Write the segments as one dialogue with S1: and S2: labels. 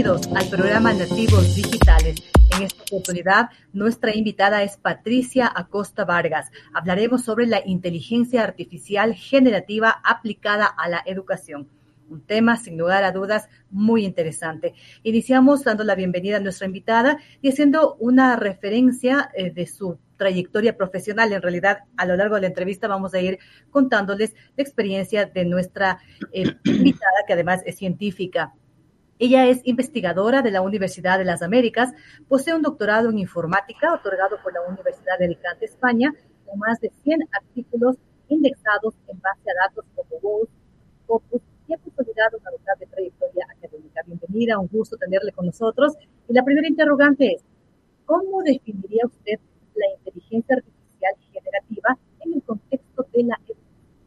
S1: Bienvenidos al programa Nativos Digitales. En esta oportunidad, nuestra invitada es Patricia Acosta Vargas. Hablaremos sobre la inteligencia artificial generativa aplicada a la educación. Un tema, sin lugar a dudas, muy interesante. Iniciamos dando la bienvenida a nuestra invitada y haciendo una referencia de su trayectoria profesional. En realidad, a lo largo de la entrevista vamos a ir contándoles la experiencia de nuestra invitada, que además es científica. Ella es investigadora de la Universidad de las Américas, posee un doctorado en informática otorgado por la Universidad de Alicante, España, con más de 100 artículos indexados en base a datos como WOS, Scopus, y ha consolidado una notable trayectoria académica. Bienvenida, un gusto tenerle con nosotros. Y la primera interrogante es, ¿cómo definiría usted la inteligencia artificial generativa en el contexto de la educación?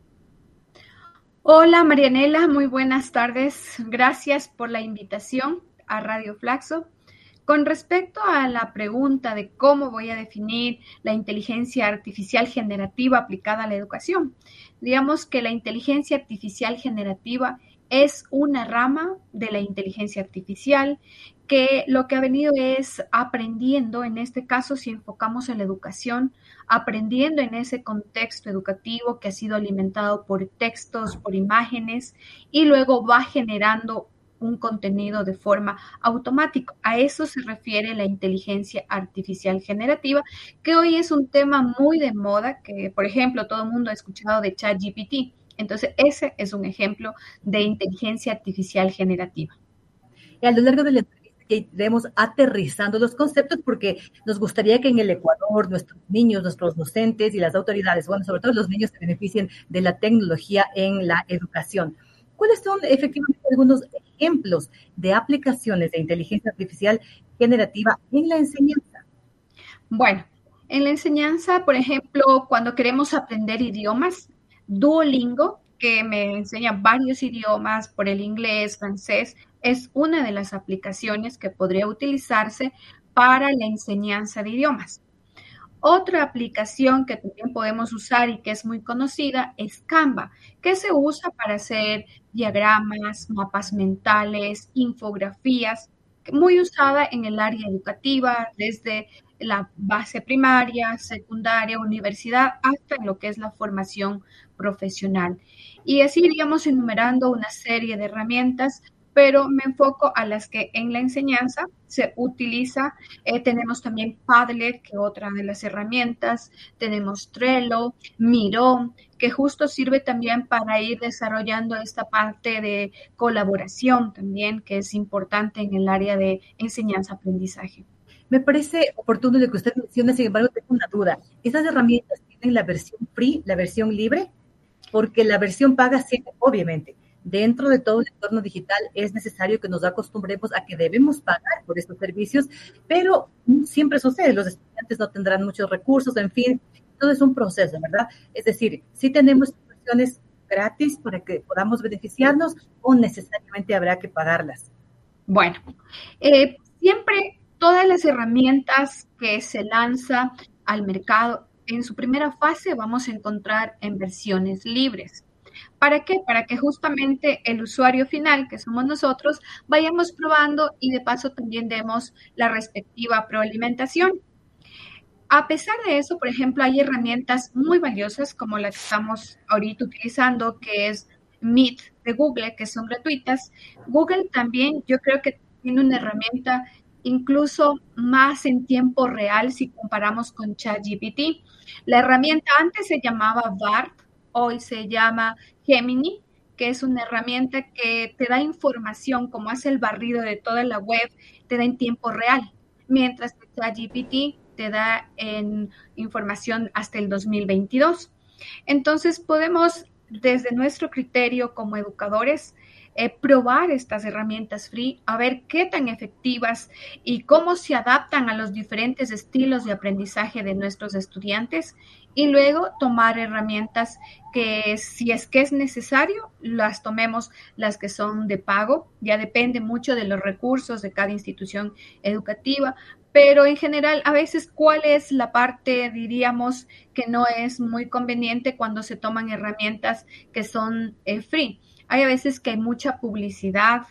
S2: Hola Marianela, muy buenas tardes. Gracias por la invitación a Radio Flaxo. Con respecto a la pregunta de cómo voy a definir la inteligencia artificial generativa aplicada a la educación, digamos que la inteligencia artificial generativa es una rama de la inteligencia artificial que lo que ha venido es aprendiendo, en este caso si enfocamos en la educación, aprendiendo en ese contexto educativo que ha sido alimentado por textos, por imágenes y luego va generando un contenido de forma automática. A eso se refiere la inteligencia artificial generativa, que hoy es un tema muy de moda, que por ejemplo todo el mundo ha escuchado de ChatGPT. Entonces ese es un ejemplo de inteligencia artificial generativa.
S1: Y a lo largo de la entrevista que iremos aterrizando los conceptos porque nos gustaría que en el Ecuador nuestros niños, nuestros docentes y las autoridades, bueno, sobre todo los niños se beneficien de la tecnología en la educación. ¿Cuáles son efectivamente algunos ejemplos de aplicaciones de inteligencia artificial generativa en la enseñanza?
S2: Bueno, en la enseñanza, por ejemplo, cuando queremos aprender idiomas, Duolingo, que me enseña varios idiomas por el inglés, francés, es una de las aplicaciones que podría utilizarse para la enseñanza de idiomas. Otra aplicación que también podemos usar y que es muy conocida es Canva, que se usa para hacer diagramas, mapas mentales, infografías, muy usada en el área educativa, desde la base primaria, secundaria, universidad, hasta en lo que es la formación profesional. Y así iríamos enumerando una serie de herramientas, pero me enfoco a las que en la enseñanza se utiliza. Tenemos también Padlet, que es otra de las herramientas. Tenemos Trello, Miro, que justo sirve también para ir desarrollando esta parte de colaboración también, que es importante en el área de enseñanza-aprendizaje.
S1: Me parece oportuno lo que usted menciona, sin embargo, tengo una duda. ¿Esas herramientas tienen la versión free, la versión libre? Porque la versión paga siempre, obviamente. Dentro de todo el entorno digital es necesario que nos acostumbremos a que debemos pagar por estos servicios, pero siempre sucede, los estudiantes no tendrán muchos recursos, en fin, todo es un proceso, ¿verdad? Es decir, si tenemos versiones gratis para que podamos beneficiarnos o necesariamente habrá que pagarlas.
S2: Bueno, siempre todas las herramientas que se lanza al mercado en su primera fase vamos a encontrar en versiones libres. ¿Para qué? Para que justamente el usuario final, que somos nosotros, vayamos probando y de paso también demos la respectiva proalimentación. A pesar de eso, por ejemplo, hay herramientas muy valiosas como la que estamos ahorita utilizando, que es Meet de Google, que son gratuitas. Google también yo creo que tiene una herramienta incluso más en tiempo real si comparamos con ChatGPT. La herramienta antes se llamaba BART, hoy se llama Gemini, que es una herramienta que te da información, como hace el barrido de toda la web, te da en tiempo real, mientras que ChatGPT te da en información hasta el 2022. Entonces podemos, desde nuestro criterio como educadores, probar estas herramientas free, a ver qué tan efectivas y cómo se adaptan a los diferentes estilos de aprendizaje de nuestros estudiantes y luego tomar herramientas que si es que es necesario, las tomemos las que son de pago, ya depende mucho de los recursos de cada institución educativa, pero en general, a veces, ¿cuál es la parte, diríamos, que no es muy conveniente cuando se toman herramientas que son free? Hay a veces que hay mucha publicidad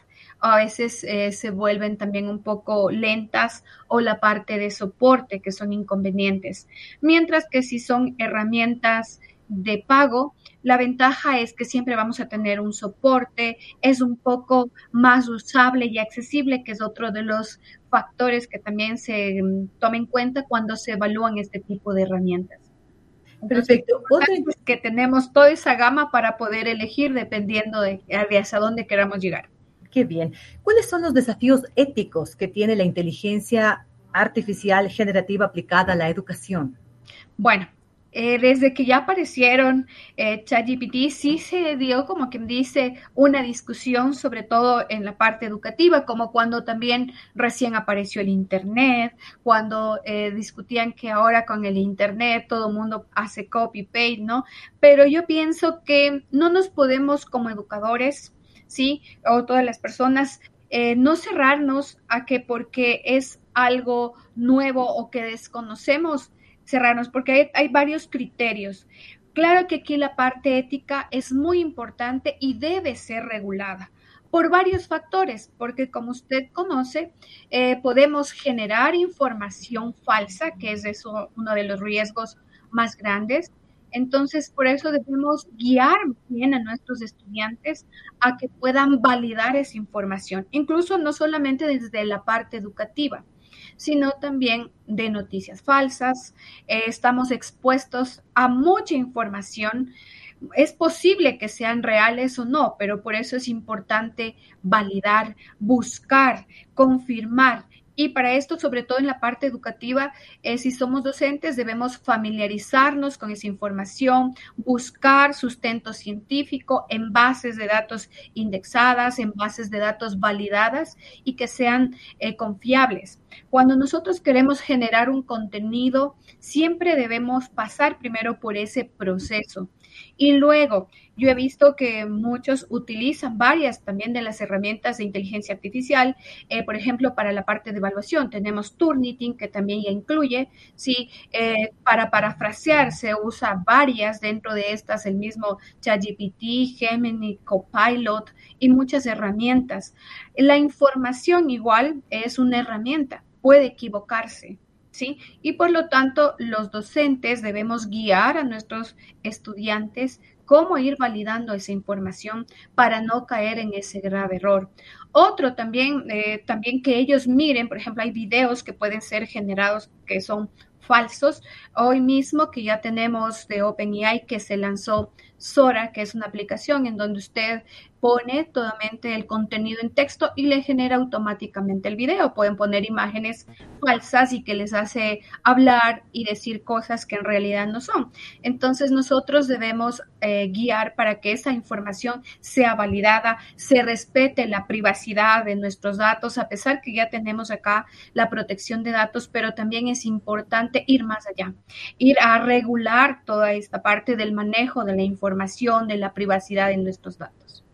S2: a veces se vuelven también un poco lentas, o la parte de soporte, que son inconvenientes. Mientras que si son herramientas de pago, la ventaja es que siempre vamos a tener un soporte, es un poco más usable y accesible, que es otro de los factores que también se toma en cuenta cuando se evalúan este tipo de herramientas. Entonces,
S1: Perfecto.
S2: lo importante es que tenemos toda esa gama para poder elegir dependiendo de hacia dónde queramos llegar.
S1: Qué bien. ¿Cuáles son los desafíos éticos que tiene la inteligencia artificial generativa aplicada a la educación?
S2: Bueno, desde que ya aparecieron ChatGPT, sí se dio, como quien dice, una discusión, sobre todo en la parte educativa, como cuando también recién apareció el Internet, cuando discutían que ahora con el Internet todo el mundo hace copy-paste, ¿no? Pero yo pienso que no nos podemos, como educadores, ¿sí? O todas las personas, no cerrarnos a que porque es algo nuevo o que desconocemos, cerrarnos, porque hay varios criterios. Claro que aquí la parte ética es muy importante y debe ser regulada por varios factores, porque como usted conoce, podemos generar información falsa, que es eso uno de los riesgos más grandes. Entonces, por eso debemos guiar bien a nuestros estudiantes a que puedan validar esa información, incluso no solamente desde la parte educativa, sino también de noticias falsas. Estamos expuestos a mucha información. Es posible que sean reales o no, pero por eso es importante validar, buscar, confirmar. Y para esto, sobre todo en la parte educativa, si somos docentes, debemos familiarizarnos con esa información, buscar sustento científico en bases de datos indexadas, en bases de datos validadas y que sean confiables. Cuando nosotros queremos generar un contenido, siempre debemos pasar primero por ese proceso. Y luego, yo he visto que muchos utilizan varias también de las herramientas de inteligencia artificial, por ejemplo, para la parte de evaluación. Tenemos Turnitin, que también ya incluye, ¿sí? Para parafrasear se usa varias dentro de estas, el mismo ChatGPT, Gemini, Copilot y muchas herramientas. La información igual es una herramienta, puede equivocarse, ¿sí? Y por lo tanto, los docentes debemos guiar a nuestros estudiantes cómo ir validando esa información para no caer en ese grave error. Otro también, también que ellos miren, por ejemplo, hay videos que pueden ser generados que son falsos. Hoy mismo que ya tenemos de OpenAI que se lanzó Sora, que es una aplicación en donde usted pone totalmente el contenido en texto y le genera automáticamente el video. Pueden poner imágenes falsas y que les hace hablar y decir cosas que en realidad no son. Entonces nosotros debemos guiar para que esa información sea validada, se respete la privacidad de nuestros datos, a pesar que ya tenemos acá la protección de datos, pero también es importante ir más allá, ir a regular toda esta parte del manejo de la información, de la privacidad de nuestros datos.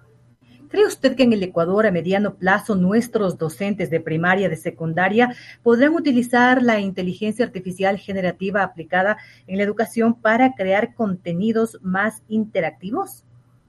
S1: ¿Cree usted que en el Ecuador a mediano plazo nuestros docentes de primaria, de secundaria, podrán utilizar la inteligencia artificial generativa aplicada en la educación para crear contenidos más interactivos?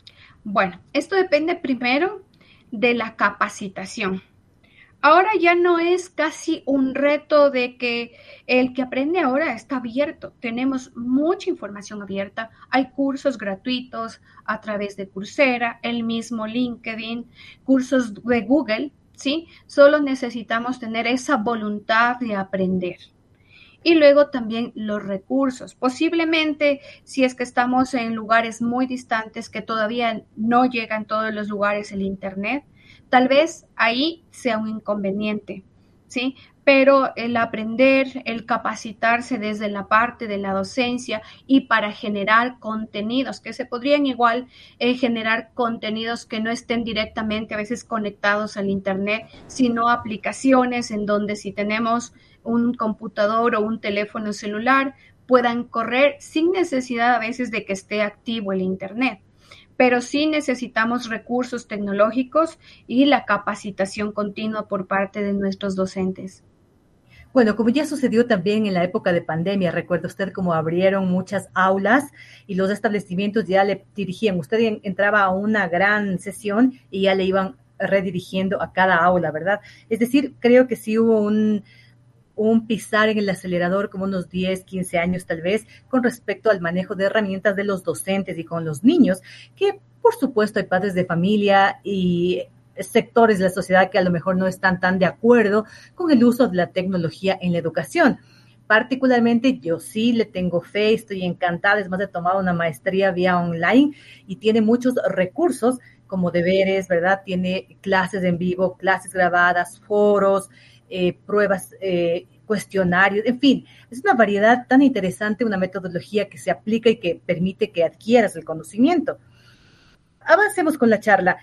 S2: Bueno, esto depende primero de la capacitación. Ahora ya no es casi un reto de que el que aprende ahora está abierto. Tenemos mucha información abierta. Hay cursos gratuitos a través de Coursera, el mismo LinkedIn, cursos de Google, ¿sí? Solo necesitamos tener esa voluntad de aprender. Y luego también los recursos. Posiblemente si es que estamos en lugares muy distantes que todavía no llega en todos los lugares el Internet, tal vez ahí sea un inconveniente, ¿sí? Pero el aprender, el capacitarse desde la parte de la docencia y para generar contenidos, que se podrían igual generar contenidos que no estén directamente a veces conectados al Internet, sino aplicaciones en donde si tenemos un computador o un teléfono celular, puedan correr sin necesidad a veces de que esté activo el Internet. Pero sí necesitamos recursos tecnológicos y la capacitación continua por parte de nuestros docentes.
S1: Bueno, como ya sucedió también en la época de pandemia, recuerda usted cómo abrieron muchas aulas y los establecimientos ya le dirigían. Usted entraba a una gran sesión y ya le iban redirigiendo a cada aula, ¿verdad? Es decir, creo que sí hubo un pisar en el acelerador como unos 10, 15 años tal vez, con respecto al manejo de herramientas de los docentes y con los niños, que por supuesto hay padres de familia y sectores de la sociedad que a lo mejor no están tan de acuerdo con el uso de la tecnología en la educación. Particularmente yo sí le tengo fe, estoy encantada, es más, he tomado una maestría vía online y tiene muchos recursos como deberes, ¿verdad? Tiene clases en vivo, clases grabadas, foros, pruebas, cuestionarios, en fin, es una variedad tan interesante, una metodología que se aplica y que permite que adquieras el conocimiento. Avancemos con la charla.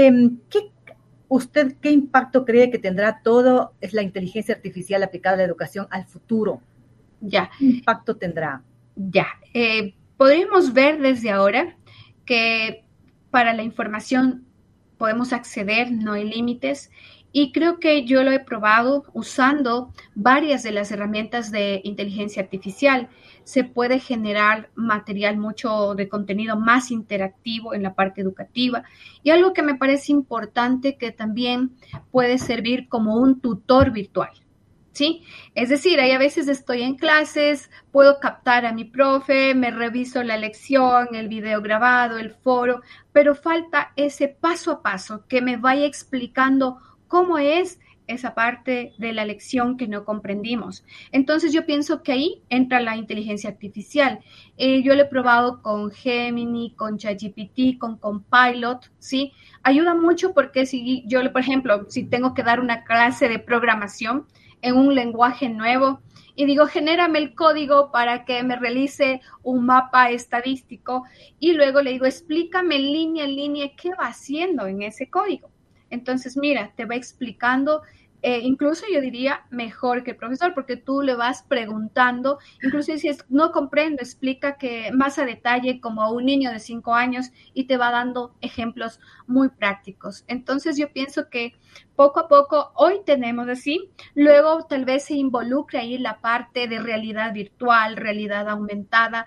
S1: ¿Qué impacto cree que tendrá todo es la inteligencia artificial aplicada a la educación al futuro?
S2: Ya.
S1: ¿Qué impacto tendrá?
S2: Ya. Podríamos ver desde ahora que para la información podemos acceder, no hay límites. Y creo que yo lo he probado usando varias de las herramientas de inteligencia artificial. Se puede generar material, mucho de contenido más interactivo en la parte educativa. Y algo que me parece importante, que también puede servir como un tutor virtual. ¿Sí? Es decir, hay a veces estoy en clases, puedo captar a mi profe, me reviso la lección, el video grabado, el foro, pero falta ese paso a paso que me vaya explicando cómo es esa parte de la lección que no comprendimos. Entonces yo pienso que ahí entra la inteligencia artificial. Yo lo he probado con Gemini, con ChatGPT, con Copilot, ¿sí? Ayuda mucho porque si yo, por ejemplo, si tengo que dar una clase de programación en un lenguaje nuevo y digo, genérame el código para que me realice un mapa estadístico y luego le digo, explícame en línea, qué va haciendo en ese código. Entonces, mira, te va explicando, incluso yo diría mejor que el profesor, porque tú le vas preguntando, incluso si no comprendo, explica que más a detalle como a un niño de 5 años y te va dando ejemplos muy prácticos. Entonces, yo pienso que poco a poco, hoy tenemos así, luego tal vez se involucre ahí la parte de realidad virtual, realidad aumentada.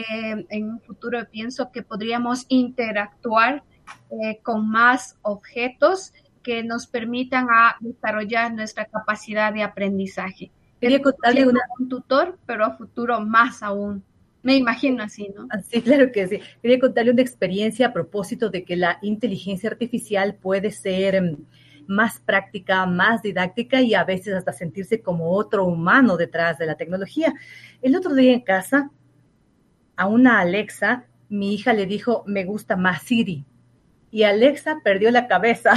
S2: En un futuro pienso que podríamos interactuar con más objetos que nos permitan a desarrollar nuestra capacidad de aprendizaje.
S1: Quería contarle
S2: un tutor, pero a futuro más aún. Me imagino así, ¿no?
S1: Sí, claro que sí. Quería contarle una experiencia a propósito de que la inteligencia artificial puede ser más práctica, más didáctica y a veces hasta sentirse como otro humano detrás de la tecnología. El otro día en casa, a una Alexa, mi hija le dijo, me gusta más Siri. Y Alexa perdió la cabeza.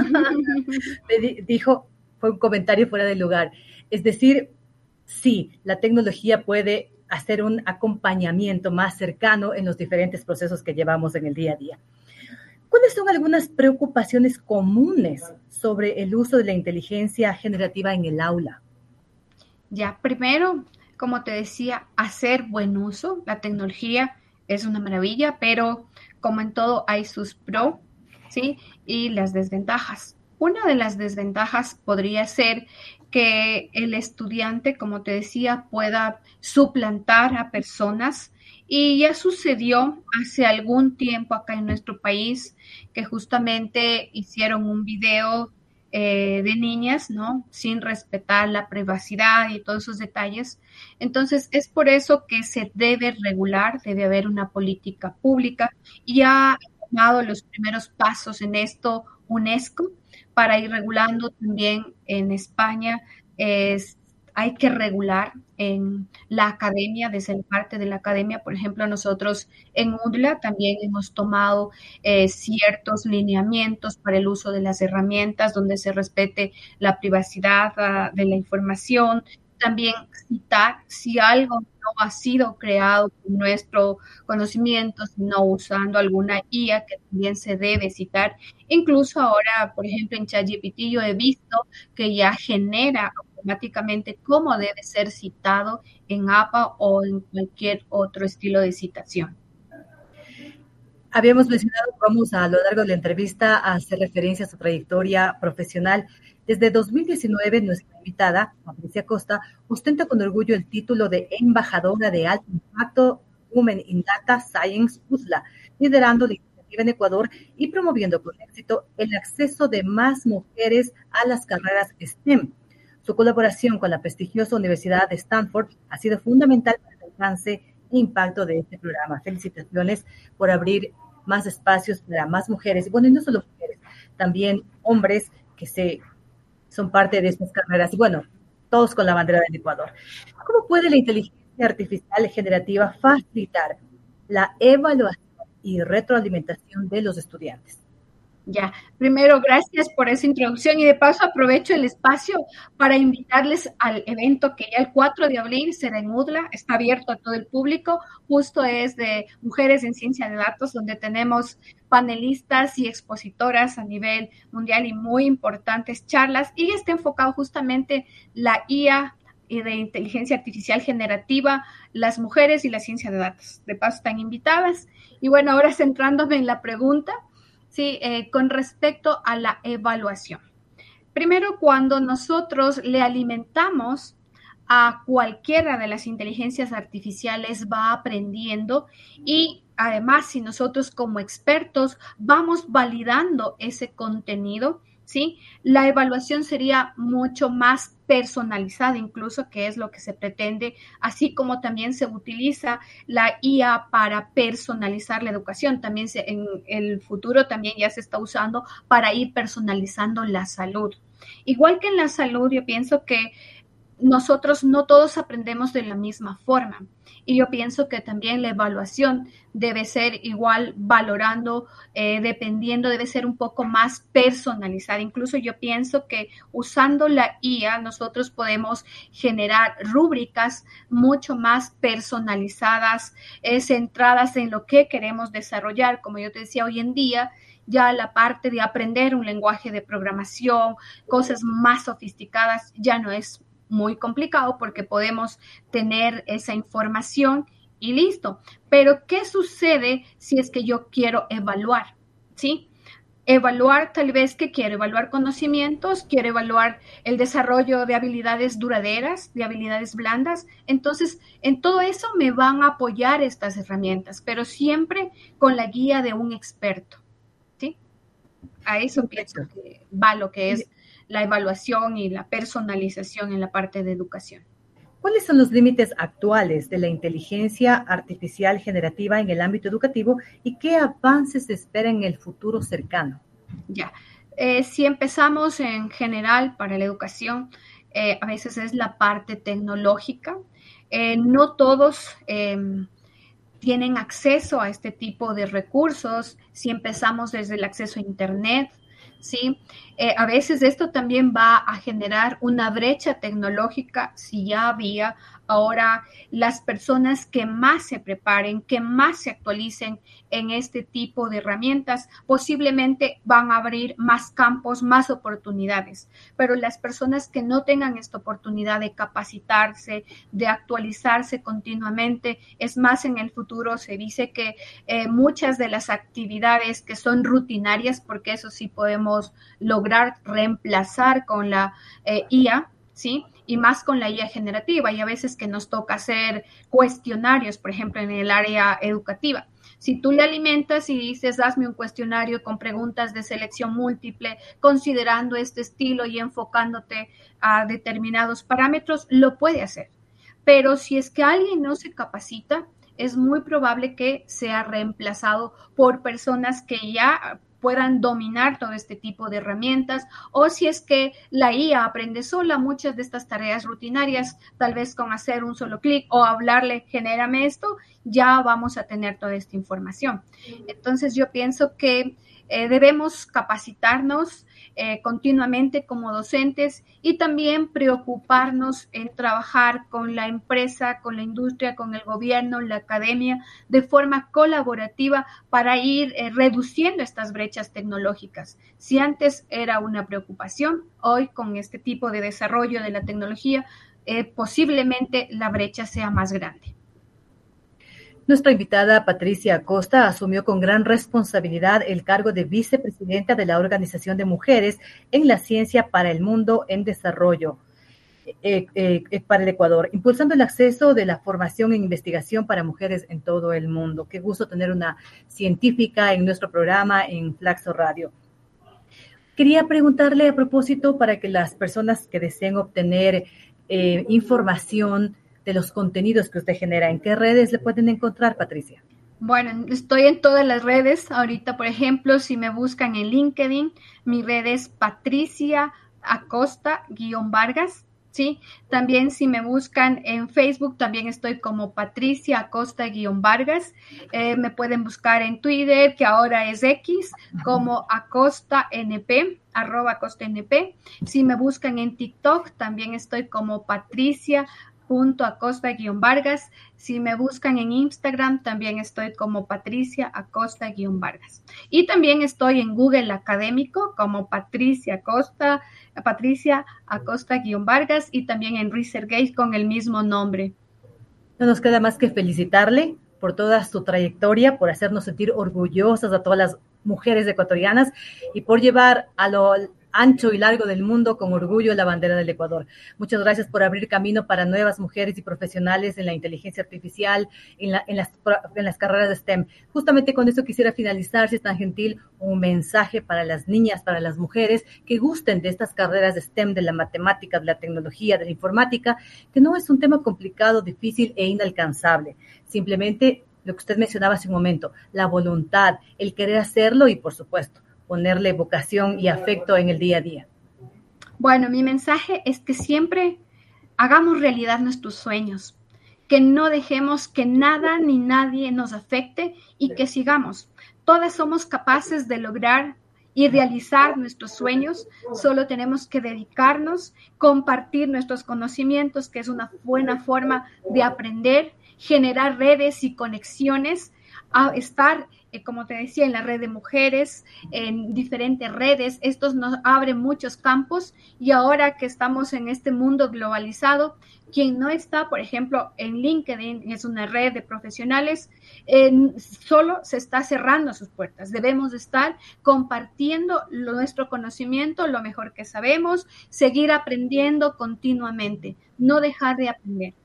S1: Dijo, fue un comentario fuera de lugar. Es decir, sí, la tecnología puede hacer un acompañamiento más cercano en los diferentes procesos que llevamos en el día a día. ¿Cuáles son algunas preocupaciones comunes sobre el uso de la inteligencia generativa en el aula?
S2: Ya, primero, como te decía, hacer buen uso. La tecnología es una maravilla, pero como en todo hay sus pros, ¿sí? Y las desventajas. Una de las desventajas podría ser que el estudiante, como te decía, pueda suplantar a personas. Y ya sucedió hace algún tiempo acá en nuestro país que justamente hicieron un video de niñas, ¿no? Sin respetar la privacidad y todos esos detalles. Entonces, es por eso que se debe regular, debe haber una política pública. Ya ha tomado los primeros pasos en esto UNESCO para ir regulando también en España. Hay que regular en la academia, desde la parte de la academia. Por ejemplo, nosotros en UDLA también hemos tomado ciertos lineamientos para el uso de las herramientas donde se respete la privacidad de la información. También citar si algo no ha sido creado con nuestro conocimiento, sino usando alguna IA que también se debe citar. Incluso ahora, por ejemplo, en ChatGPT yo he visto que ya genera automáticamente cómo debe ser citado en APA o en cualquier otro estilo de citación.
S1: Habíamos mencionado cómo a lo largo de la entrevista hace referencia a su trayectoria profesional. Desde 2019, nuestra invitada, Patricia Costa, ostenta con orgullo el título de embajadora de alto impacto Women in Data Science USLA, liderando la educativa en Ecuador y promoviendo con éxito el acceso de más mujeres a las carreras STEM. Su colaboración con la prestigiosa Universidad de Stanford ha sido fundamental para el alcance e impacto de este programa. Felicitaciones por abrir más espacios para más mujeres, bueno, y no solo mujeres, también hombres que son parte de estas carreras, y bueno, todos con la bandera del Ecuador. ¿Cómo puede la inteligencia artificial generativa facilitar la evaluación y retroalimentación de los estudiantes?
S2: Ya, primero, gracias por esa introducción y de paso aprovecho el espacio para invitarles al evento que ya el 4 de abril será en UDLA, está abierto a todo el público, justo es de Mujeres en Ciencia de Datos, donde tenemos panelistas y expositoras a nivel mundial y muy importantes charlas, y está enfocado justamente la IA y de inteligencia artificial generativa, las mujeres y la ciencia de datos. De paso están invitadas. Y bueno, ahora centrándome en la pregunta, sí, con respecto a la evaluación. Primero, cuando nosotros le alimentamos a cualquiera de las inteligencias artificiales, va aprendiendo y además, si nosotros como expertos vamos validando ese contenido, ¿sí? La evaluación sería mucho más personalizada, incluso, que es lo que se pretende, así como también se utiliza la IA para personalizar la educación. También en el futuro también ya se está usando para ir personalizando la salud. Igual que en la salud, yo pienso que nosotros no todos aprendemos de la misma forma. Y yo pienso que también la evaluación debe ser igual, valorando, dependiendo, debe ser un poco más personalizada. Incluso yo pienso que usando la IA nosotros podemos generar rúbricas mucho más personalizadas, centradas en lo que queremos desarrollar. Como yo te decía, hoy en día ya la parte de aprender un lenguaje de programación, cosas más sofisticadas, ya no es muy complicado porque podemos tener esa información y listo. Pero, ¿qué sucede si es que yo quiero evaluar? ¿Sí? Evaluar, tal vez, ¿qué quiero? Evaluar conocimientos, quiero evaluar el desarrollo de habilidades duraderas, de habilidades blandas. Entonces, en todo eso me van a apoyar estas herramientas, pero siempre con la guía de un experto. ¿Sí? A eso pienso que va lo que es la evaluación y la personalización en la parte de educación.
S1: ¿Cuáles son los límites actuales de la inteligencia artificial generativa en el ámbito educativo y qué avances se esperan en el futuro cercano?
S2: Ya, si empezamos en general para la educación, a veces es la parte tecnológica. No todos tienen acceso a este tipo de recursos. Si empezamos desde el acceso a Internet, ¿sí? A veces esto también va a generar una brecha tecnológica. Si ya había, ahora las personas que más se preparen, que más se actualicen en este tipo de herramientas, posiblemente van a abrir más campos, más oportunidades. Pero las personas que no tengan esta oportunidad de capacitarse, de actualizarse continuamente, es más, en el futuro se dice que muchas de las actividades que son rutinarias, porque eso sí podemos lograr reemplazar con la IA, ¿sí? Y más con la IA generativa, y a veces que nos toca hacer cuestionarios, por ejemplo, en el área educativa. Si tú le alimentas y dices, hazme un cuestionario con preguntas de selección múltiple, considerando este estilo y enfocándote a determinados parámetros, lo puede hacer. Pero si es que alguien no se capacita, es muy probable que sea reemplazado por personas que ya puedan dominar todo este tipo de herramientas, o si es que la IA aprende sola muchas de estas tareas rutinarias, tal vez con hacer un solo clic o hablarle, genérame esto, ya vamos a tener toda esta información. Entonces yo pienso que debemos capacitarnos continuamente como docentes y también preocuparnos en trabajar con la empresa, con la industria, con el gobierno, la academia, de forma colaborativa para ir reduciendo estas brechas tecnológicas. Si antes era una preocupación, hoy con este tipo de desarrollo de la tecnología, posiblemente la brecha sea más grande.
S1: Nuestra invitada Patricia Acosta asumió con gran responsabilidad el cargo de vicepresidenta de la Organización de Mujeres en la Ciencia para el Mundo en Desarrollo. para el Ecuador, impulsando el acceso de la formación en investigación para mujeres en todo el mundo. Qué gusto tener una científica en nuestro programa en Flaxo Radio. Quería preguntarle a propósito para que las personas que deseen obtener información de los contenidos que usted genera, ¿en qué redes le pueden encontrar, Patricia?
S2: Bueno, estoy en todas las redes. Ahorita, por ejemplo, si me buscan en LinkedIn, mi red es Patricia Acosta-Vargas. ¿Sí? También si me buscan en Facebook, también estoy como Patricia Acosta-Vargas. Me pueden buscar en Twitter, que ahora es X, como AcostaNP, @AcostaNP. Si me buscan en TikTok, también estoy como Patricia.acosta-Vargas. Si me buscan en Instagram, también estoy como Patricia Acosta-Vargas. Y también estoy en Google Académico como Patricia Acosta-Vargas y también en ResearchGate con el mismo nombre.
S1: No nos queda más que felicitarle por toda su trayectoria, por hacernos sentir orgullosas a todas las mujeres ecuatorianas y por llevar a lo ancho y largo del mundo con orgullo la bandera del Ecuador. Muchas gracias por abrir camino para nuevas mujeres y profesionales en la inteligencia artificial, en las carreras de STEM. Justamente con eso quisiera finalizar, si es tan gentil, un mensaje para las niñas, para las mujeres que gusten de estas carreras de STEM, de la matemática, de la tecnología, de la informática, que no es un tema complicado, difícil e inalcanzable. Simplemente lo que usted mencionaba hace un momento, la voluntad, el querer hacerlo y, por supuesto, ponerle vocación y afecto en el día a día.
S2: Bueno, mi mensaje es que siempre hagamos realidad nuestros sueños, que no dejemos que nada ni nadie nos afecte y que sigamos. Todas somos capaces de lograr y realizar nuestros sueños, solo tenemos que dedicarnos, compartir nuestros conocimientos, que es una buena forma de aprender, generar redes y conexiones, a estar, como te decía, en la red de mujeres, en diferentes redes. Esto nos abre muchos campos y ahora que estamos en este mundo globalizado, quien no está, por ejemplo, en LinkedIn, es una red de profesionales, solo se está cerrando sus puertas. Debemos estar compartiendo nuestro conocimiento, lo mejor que sabemos, seguir aprendiendo continuamente, no dejar de aprender.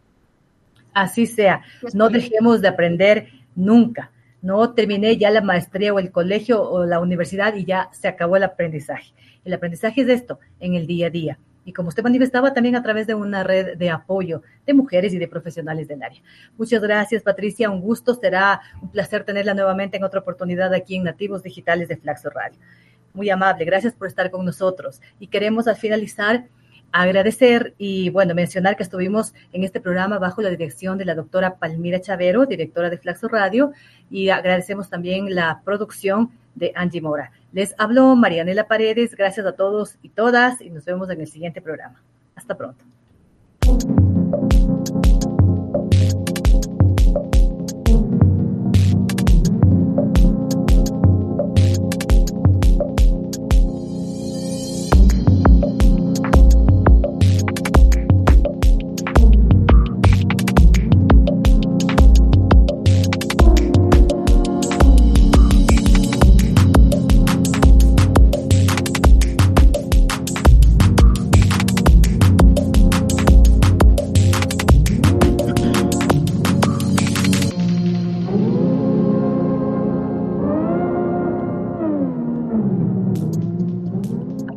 S1: Así sea, no dejemos de aprender nunca. No terminé ya la maestría o el colegio o la universidad y ya se acabó el aprendizaje. El aprendizaje es esto, en el día a día. Y como usted manifestaba, también a través de una red de apoyo de mujeres y de profesionales del área. Muchas gracias, Patricia. Un gusto. Será un placer tenerla nuevamente en otra oportunidad aquí en Nativos Digitales de Flaxo Radio. Muy amable. Gracias por estar con nosotros. Y queremos al finalizar agradecer y, bueno, mencionar que estuvimos en este programa bajo la dirección de la doctora Palmira Chavero, directora de Flaxo Radio, y agradecemos también la producción de Angie Mora. Les habló Marianela Paredes. Gracias a todos y todas y nos vemos en el siguiente programa. Hasta pronto.